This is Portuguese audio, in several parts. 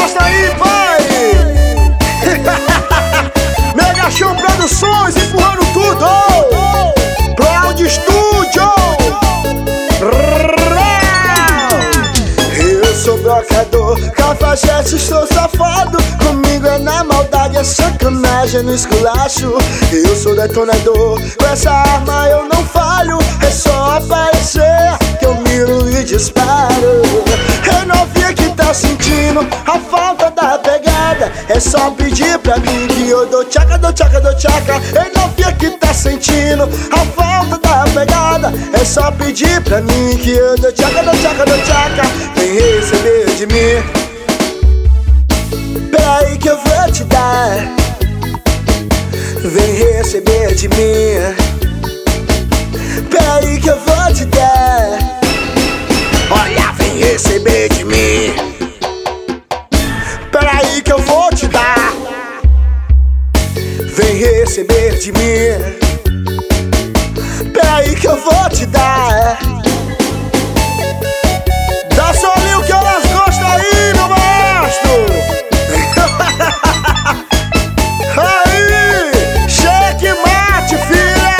gosta aí, pai? Mega Show Produções empurrando tudo. Cloud Studio. Eu sou brocador, cafajeste, sou safado. Comigo é na maldade, é sacanagem, no esculacho. Eu sou detonador, com essa arma eu não falho. É só aparecer que eu miro e disparo. Eu novinha que tá sentindo a falta da pegada, é só pedir pra mim que eu dou tchaca, dou tchaca, dou tchaca. Eu novinha que tá sentindo a falta da pegada, é só pedir pra mim que eu dou tchaca, dou tchaca, dou tchaca. Vem receber de mim, peraí que eu vou te dar. Vem receber de mim, peraí que eu vou te dar. Olha, vem receber de mim, peraí que eu vou te dar. Vem receber de mim, peraí que eu vou te dar. Dá só ali o que elas gostam aí, meu maestro. Aí, checkmate, filha.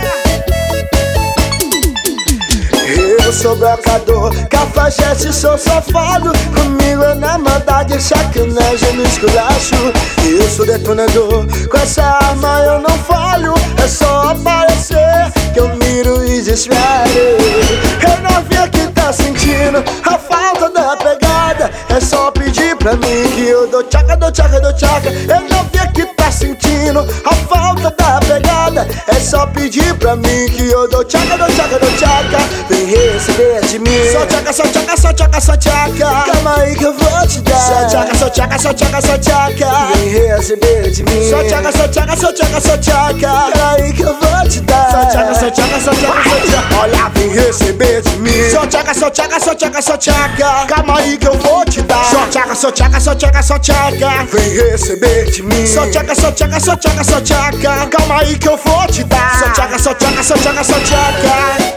Eu sou brocador, cafajeste, sou safado. Comigo é na maldade, sacanagem, no esculacho. Eu sou detonador, com essa arma eu não falho. É só aparecer que eu miro e disparo. Eu novinha que tá sentindo a falta da pegada, é só pedir pra mim que eu dou tchaca, dou tchaca, dou tchaca. Eu novinha que tá sentindo a falta da pegada, é só pedir pra mim que eu dou tchaca, dou tchaca, dou tchaca. Vem receber de mim, só tchaca, só tchaca, só tchaca, só tchaca. Calma aí que eu vou te dar. Só tchaca, só tchaca, só tchaca, só tchaca. Vem receber de mim, só tchaca, só tchaca, só tchaca, só tchaca. Peraí que eu vou te dar. Só tchaca, só tchaca, só tchaca, só tchaca. Olha, vem receber de mim, só tchaca, só tchaca, só tchaca, só tchaca. Calma aí que eu vou te dar. Só tchaca, só tchaca, só tchaca, só tchaca. Vem receber de mim, só tchaca, só tchaca, só tchaca, só tchaca. Calma aí que eu vou te dar. Só tchaca, só tchaca, só tchaca, só tchaca.